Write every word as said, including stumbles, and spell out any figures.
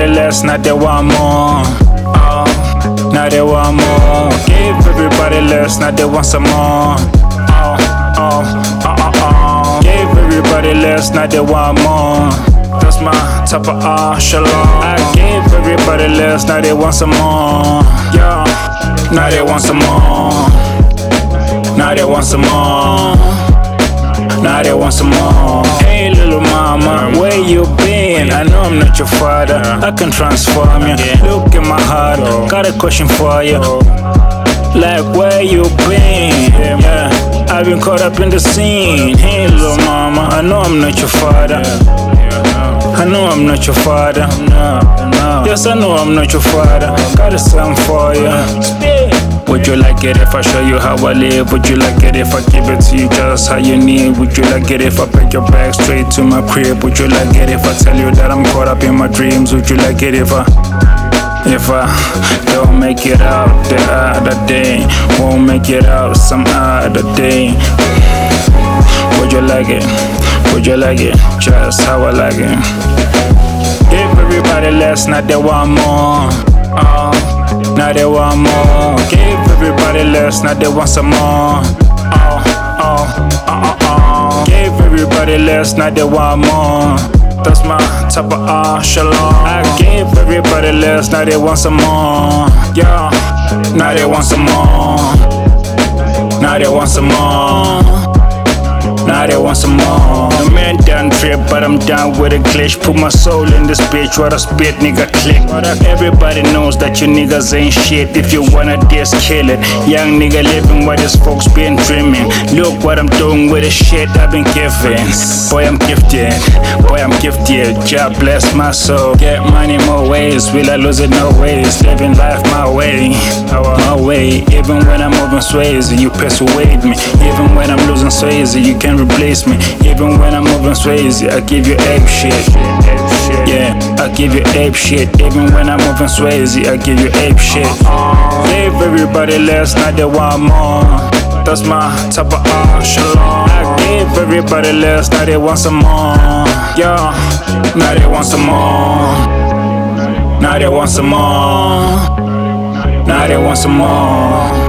everybody less, now they want more. Oh, now they want more. Gave everybody less, now they want some more. Oh, oh, oh, oh, oh. Gave everybody less, now they want more. That's my type of ah, shalom. I gave everybody less, now they want some more. Yeah, now they want some more. Now they want some more. Now they want some more. Hey little mama, where you been? I know I'm not your father, I can transform you. Look in my heart, got a question for you. Like where you been? Yeah, I've been caught up in the scene. Hey little mama, I know I'm not your father. I know I'm not your father. Yes, I know I'm not your father. Got a song for you. Would you like it if I show you how I live? Would you like it if I give it to you just how you need? Would you like it if I pack your bag straight to my crib? Would you like it if I tell you that I'm caught up in my dreams? Would you like it if I If I don't make it out the other day, won't make it out some other day? Would you like it? Would you like it just how I like it? Give everybody less, now they want more. Oh, now they want more. Give everybody less, now they want some more. Oh, oh, oh, oh, oh. Give everybody less, now they want more. That's my type of ah, shalom. I gave everybody less, now they want some more. Yeah, now they want some more. Now they want some more. Now they want some more. The man done trip, but I'm down with a glitch. Put my soul in this bitch, what I spit, nigga, click. Everybody knows that you niggas ain't shit. If you wanna diss, kill it. Young nigga living what his folks been dreaming. Look what I'm doing with the shit I've been given. Boy, I'm gifted. Boy, I'm gifted. God bless my soul. Get money more ways. Will I lose it? No ways. Living life my way. My way. Even when I'm moving sways, you persuade me. Even when I'm losing sways, you can replace me. Even when I'm moving swayzy, I give you ape shit. Yeah, I give you ape shit. Even when I'm moving swayzy, I give you ape shit. Gave everybody less, now they want more. That's my type of ah, shalom. I gave everybody less, now they want some more. Yeah, now they want some more. Now they want some more. Now they want some more.